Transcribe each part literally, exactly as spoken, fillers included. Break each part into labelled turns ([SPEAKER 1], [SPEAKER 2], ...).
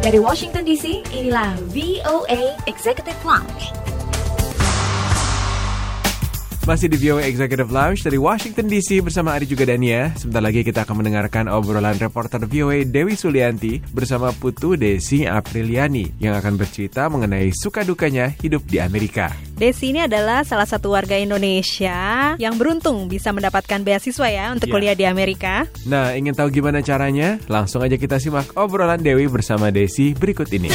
[SPEAKER 1] Dari Washington D C, inilah V O A Executive Lounge.
[SPEAKER 2] Masih di V O A Executive Lounge dari Washington D C bersama Ari juga Dania. Sebentar lagi kita akan mendengarkan obrolan reporter V O A Dewi Sulianti bersama Putu Desi Apriliani yang akan bercerita mengenai suka dukanya hidup di Amerika.
[SPEAKER 3] Desi ini adalah salah satu warga Indonesia yang beruntung bisa mendapatkan beasiswa ya untuk
[SPEAKER 2] Ya.
[SPEAKER 3] kuliah di Amerika.
[SPEAKER 2] Nah, ingin tahu gimana caranya? Langsung aja kita simak obrolan Dewi bersama Desi berikut ini.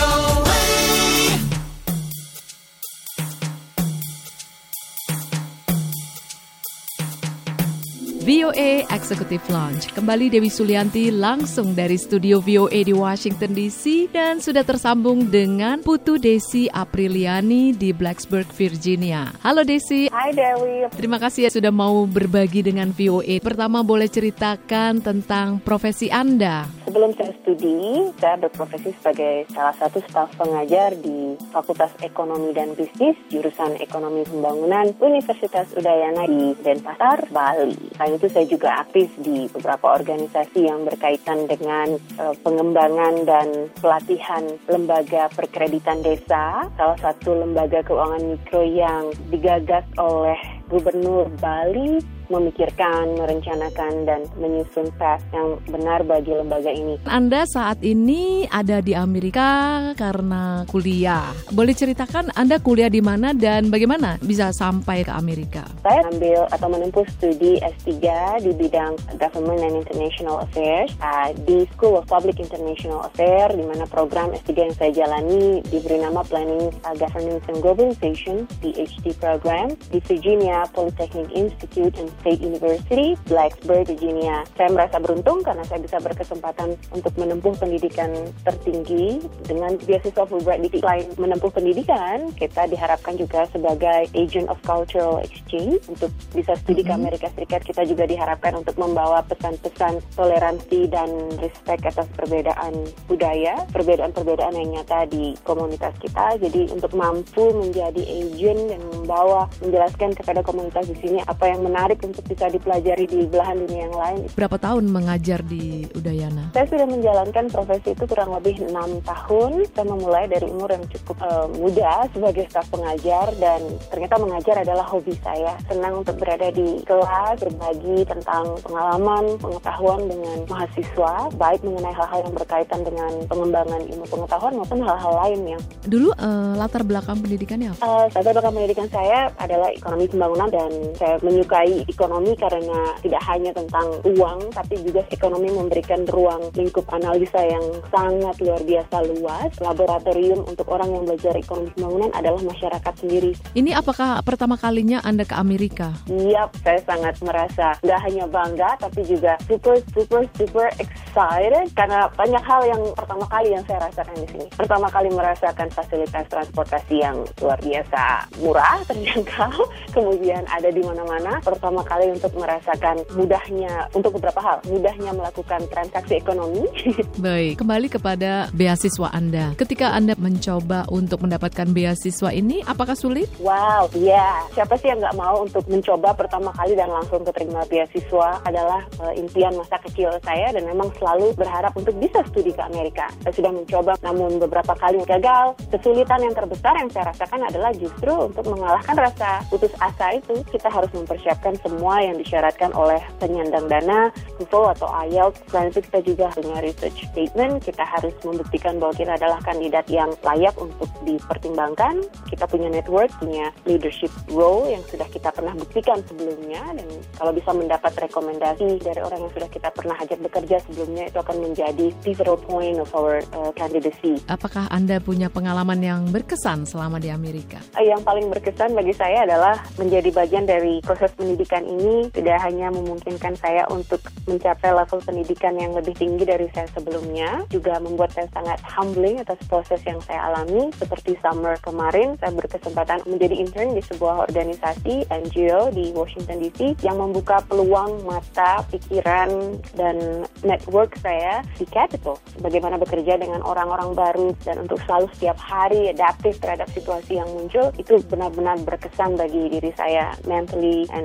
[SPEAKER 4] V O A Executive Lounge. Kembali Dewi Sulianti langsung dari studio V O A di Washington D C dan sudah tersambung dengan Putu Desi Apriliani di Blacksburg, Virginia. Halo Desi.
[SPEAKER 5] Hai Dewi.
[SPEAKER 4] Terima kasih ya sudah mau berbagi dengan V O A. Pertama boleh ceritakan tentang profesi Anda.
[SPEAKER 5] Sebelum saya studi, saya berprofesi sebagai salah satu staf pengajar di Fakultas Ekonomi dan Bisnis, jurusan Ekonomi Pembangunan, Universitas Udayana di Denpasar, Bali. Selain itu saya juga aktif di beberapa organisasi yang berkaitan dengan uh, pengembangan dan pelatihan lembaga perkreditan desa, salah satu lembaga keuangan mikro yang digagas oleh Gubernur Bali, memikirkan, merencanakan, dan menyusun path yang benar bagi lembaga ini.
[SPEAKER 4] Anda saat ini ada di Amerika karena kuliah. Boleh ceritakan Anda kuliah di mana dan bagaimana bisa sampai ke Amerika?
[SPEAKER 5] Saya ambil atau menempuh studi S tiga di bidang Government and International Affairs uh, di School of Public International Affairs, di mana program S tiga yang saya jalani diberi nama Planning uh, Governance and Globalization, P H D program, di Virginia Polytechnic Institute and State University, Blacksburg, Virginia. Saya merasa beruntung karena saya bisa berkesempatan untuk menempuh pendidikan tertinggi dengan beasiswa Fulbright. Di selain menempuh pendidikan, kita diharapkan juga sebagai agent of cultural exchange untuk bisa studi ke Amerika Serikat. Kita juga diharapkan untuk membawa pesan-pesan toleransi dan respect atas perbedaan budaya, perbedaan-perbedaan yang nyata di komunitas kita. Jadi untuk mampu menjadi agent dan membawa, menjelaskan kepada komunitas di sini apa yang menarik untuk bisa dipelajari di belahan dunia yang lain.
[SPEAKER 4] Berapa tahun mengajar di Udayana?
[SPEAKER 5] Saya sudah menjalankan profesi itu kurang lebih enam tahun. Saya memulai dari umur yang cukup uh, muda sebagai staf pengajar dan ternyata mengajar adalah hobi saya. Senang untuk berada di kelas, berbagi tentang pengalaman, pengetahuan dengan mahasiswa, baik mengenai hal-hal yang berkaitan dengan pengembangan ilmu pengetahuan maupun hal-hal lain yang
[SPEAKER 4] Dulu uh, latar belakang pendidikannya apa?
[SPEAKER 5] Uh, latar belakang pendidikan saya adalah ekonomi pembangunan dan saya menyukai ekonomi karena tidak hanya tentang uang, tapi juga ekonomi memberikan ruang lingkup analisa yang sangat luar biasa luas. Laboratorium untuk orang yang belajar ekonomi pembangunan adalah masyarakat sendiri.
[SPEAKER 4] Ini apakah pertama kalinya Anda ke Amerika?
[SPEAKER 5] Yap, saya sangat merasa nggak hanya bangga, tapi juga super, super, super excited karena banyak hal yang pertama kali yang saya rasakan di sini. Pertama kali merasakan fasilitas transportasi yang luar biasa murah, terjangkau, kemudian ada di mana-mana. Pertama kali untuk merasakan mudahnya, untuk beberapa hal, mudahnya melakukan transaksi ekonomi.
[SPEAKER 4] Baik, kembali kepada beasiswa Anda. Ketika Anda mencoba untuk mendapatkan beasiswa ini, apakah sulit?
[SPEAKER 5] Wow, ya. Yeah. Siapa sih yang nggak mau untuk mencoba pertama kali dan langsung keterima beasiswa adalah uh, impian masa kecil saya dan memang selalu berharap untuk bisa studi ke Amerika. Saya sudah mencoba, namun beberapa kali gagal. Kesulitan yang terbesar yang saya rasakan adalah justru untuk mengalahkan rasa putus asa itu, kita harus mempersiapkan semua yang disyaratkan oleh penyandang dana, TOEFL atau I E L T S. Selain itu kita juga punya research statement, kita harus membuktikan bahwa kita adalah kandidat yang layak untuk dipertimbangkan. Kita punya network, punya leadership role yang sudah kita pernah buktikan sebelumnya, dan kalau bisa mendapat rekomendasi dari orang yang sudah kita pernah ajak bekerja sebelumnya, itu akan menjadi pivotal point of our uh, candidacy.
[SPEAKER 4] Apakah Anda punya pengalaman yang berkesan selama di Amerika?
[SPEAKER 5] Yang paling berkesan bagi saya adalah menjadi bagian dari proses pendidikan ini. Tidak hanya memungkinkan saya untuk mencapai level pendidikan yang lebih tinggi dari saya sebelumnya, juga membuat saya sangat humbling atas proses yang saya alami. Seperti summer kemarin, saya berkesempatan menjadi intern di sebuah organisasi N G O di Washington D C yang membuka peluang mata, pikiran, dan network saya di Capitol. Bagaimana bekerja dengan orang-orang baru dan untuk selalu setiap hari adaptif terhadap situasi yang muncul, itu benar-benar berkesan bagi diri saya mentally and professionally.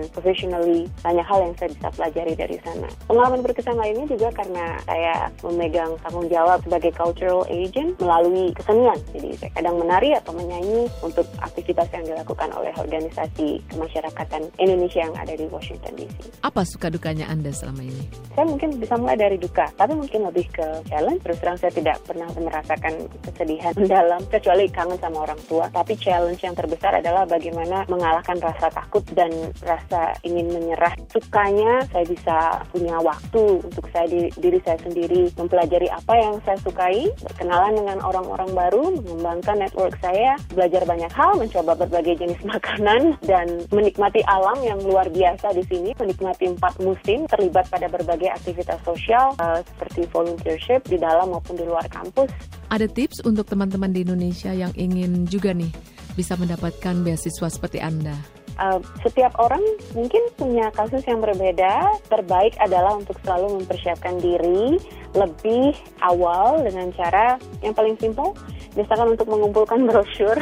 [SPEAKER 5] personally banyak hal yang saya bisa pelajari dari sana. Pengalaman berkesan lainnya juga karena saya memegang tanggung jawab sebagai cultural agent melalui kesenian. Jadi saya kadang menari atau menyanyi untuk aktivitas yang dilakukan oleh organisasi kemasyarakatan Indonesia yang ada di Washington D C.
[SPEAKER 4] Apa suka dukanya Anda selama ini?
[SPEAKER 5] Saya mungkin bisa mulai dari duka, tapi mungkin lebih ke challenge. Terus terang saya tidak pernah merasakan kesedihan mendalam, kecuali kangen sama orang tua. Tapi challenge yang terbesar adalah bagaimana mengalahkan rasa takut dan rasa ingin menyerah. Sukanya saya bisa punya waktu untuk saya diri saya sendiri, mempelajari apa yang saya sukai, berkenalan dengan orang-orang baru, mengembangkan network saya, belajar banyak hal, mencoba berbagai jenis makanan, dan menikmati alam yang luar biasa di sini, menikmati empat musim, terlibat pada berbagai aktivitas sosial uh, seperti volunteership di dalam maupun di luar kampus.
[SPEAKER 4] Ada tips untuk teman-teman di Indonesia yang ingin juga nih bisa mendapatkan beasiswa seperti Anda?
[SPEAKER 5] Uh, setiap orang mungkin punya kasus yang berbeda. Terbaik adalah untuk selalu mempersiapkan diri lebih awal dengan cara yang paling simpel. Misalkan untuk mengumpulkan brosur,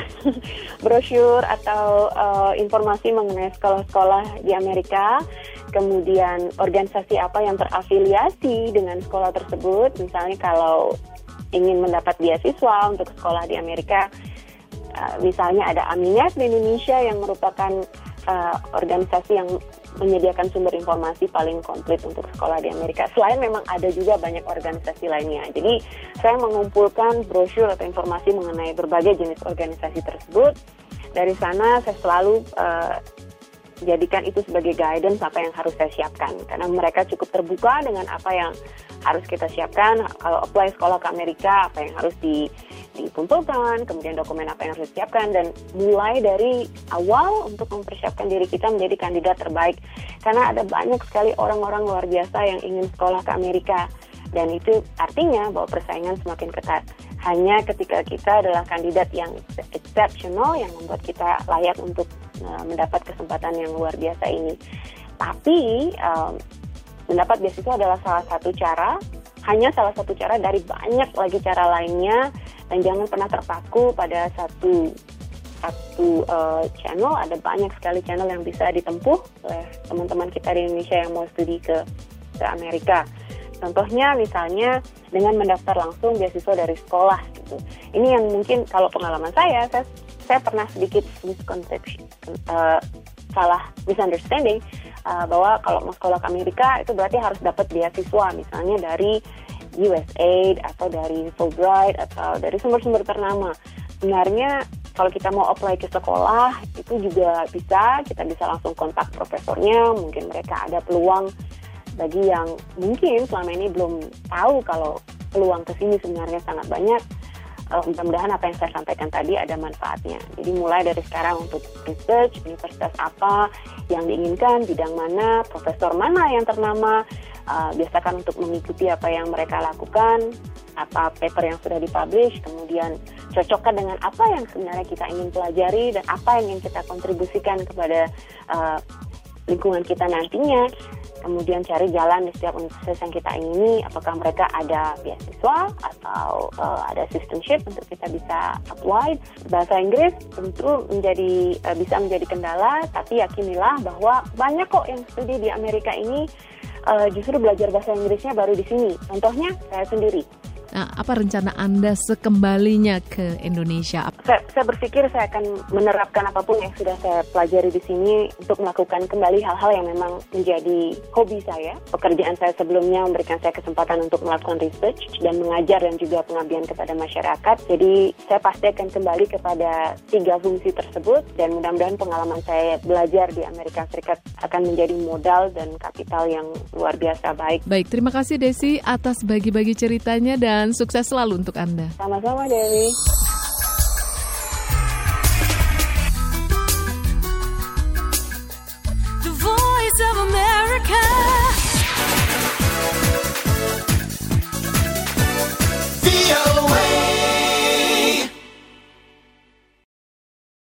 [SPEAKER 5] brosur atau uh, informasi mengenai sekolah-sekolah di Amerika, kemudian organisasi apa yang terafiliasi dengan sekolah tersebut. Misalnya kalau ingin mendapat beasiswa untuk sekolah di Amerika, uh, misalnya ada Aminet di Indonesia yang merupakan uh, organisasi yang menyediakan sumber informasi paling komplit untuk sekolah di Amerika. Selain memang ada juga banyak organisasi lainnya. Jadi saya mengumpulkan brosur atau informasi mengenai berbagai jenis organisasi tersebut. Dari sana saya selalu uh, jadikan itu sebagai guidance apa yang harus saya siapkan. Karena mereka cukup terbuka dengan apa yang harus kita siapkan. Kalau apply sekolah ke Amerika, apa yang harus di dikumpulkan, kemudian dokumen apa yang harus disiapkan, dan mulai dari awal untuk mempersiapkan diri kita menjadi kandidat terbaik. Karena ada banyak sekali orang-orang luar biasa yang ingin sekolah ke Amerika, dan itu artinya bahwa persaingan semakin ketat. Hanya ketika kita adalah kandidat yang exceptional, yang membuat kita layak untuk uh, mendapat kesempatan yang luar biasa ini. Tapi um, mendapat beasiswa adalah salah satu cara, hanya salah satu cara dari banyak lagi cara lainnya. Dan jangan pernah terpaku pada satu satu uh, channel. Ada banyak sekali channel yang bisa ditempuh oleh teman-teman kita di Indonesia yang mau studi ke, ke Amerika. Contohnya misalnya dengan mendaftar langsung beasiswa dari sekolah gitu. Ini yang mungkin kalau pengalaman saya, saya, saya pernah sedikit misconception, uh, salah misunderstanding uh, bahwa kalau mau sekolah ke Amerika itu berarti harus dapat beasiswa misalnya dari U S A I D atau dari Fulbright atau dari sumber-sumber ternama. Sebenarnya kalau kita mau apply ke sekolah itu juga bisa, kita bisa langsung kontak profesornya, mungkin mereka ada peluang bagi yang mungkin selama ini belum tahu kalau peluang ke sini sebenarnya sangat banyak. Uh, mudah-mudahan apa yang saya sampaikan tadi ada manfaatnya. Jadi mulai dari sekarang untuk research, universitas apa yang diinginkan, bidang mana, profesor mana yang ternama, Uh, biasakan untuk mengikuti apa yang mereka lakukan, apa paper yang sudah dipublish, kemudian cocokkan dengan apa yang sebenarnya kita ingin pelajari dan apa yang ingin kita kontribusikan kepada uh, lingkungan kita nantinya. Kemudian cari jalan di setiap universitas yang kita ingini, apakah mereka ada beasiswa atau uh, ada assistantship untuk kita bisa apply. Bahasa Inggris tentu menjadi uh, bisa menjadi kendala, tapi yakinilah bahwa banyak kok yang studi di Amerika ini Uh, justru belajar bahasa Inggrisnya baru di sini. Contohnya saya sendiri.
[SPEAKER 4] Nah, apa rencana Anda sekembalinya ke Indonesia?
[SPEAKER 5] Saya, saya berpikir saya akan menerapkan apapun yang sudah saya pelajari di sini untuk melakukan kembali hal-hal yang memang menjadi hobi saya. Pekerjaan saya sebelumnya memberikan saya kesempatan untuk melakukan research dan mengajar dan juga pengabdian kepada masyarakat. Jadi saya pasti akan kembali kepada tiga fungsi tersebut dan mudah-mudahan pengalaman saya belajar di Amerika Serikat akan menjadi modal dan kapital yang luar biasa baik.
[SPEAKER 4] Baik, terima kasih Desi atas bagi-bagi ceritanya dan sukses selalu untuk Anda.
[SPEAKER 5] Sama-sama Dewi.